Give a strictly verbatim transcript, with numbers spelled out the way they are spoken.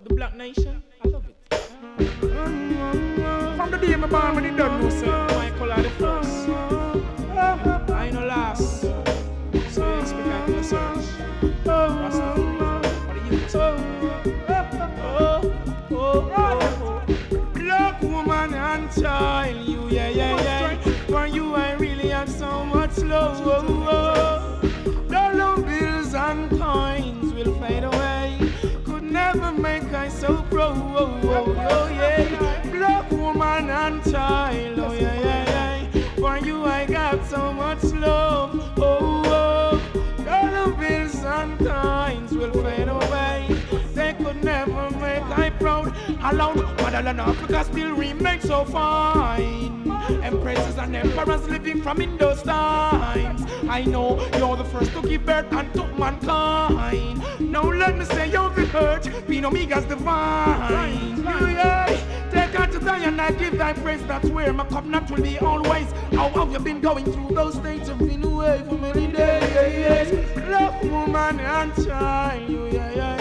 the black nation, I love it. From the day my born, when it done, no sir, Michael are the first. I know last, so you expect I to search. Rasta for the youth. Oh, oh, oh, oh. Black woman and child, you, yeah, yeah, yeah. For you, I really have so much love. Oh, oh. Dollar bills and coins will fade away. Could never make I so proud. Oh, oh, oh, yeah. Black woman and child, oh, yeah, yeah, yeah. For you, I got so much love. Oh, oh. Dollar bills and coins will fade away. They could never make I proud. Alone, motherland Africa still remains so fine. Empresses and emperors living from in those times. I know you're the first to give birth unto mankind. Now let me say you're the hurt, being Omega's divine. Yeah, take her to die and I give thy praise. That's where my covenant will be always. How have you been going through those states? You've been away for many days. Love, woman and child. Yeah, yeah.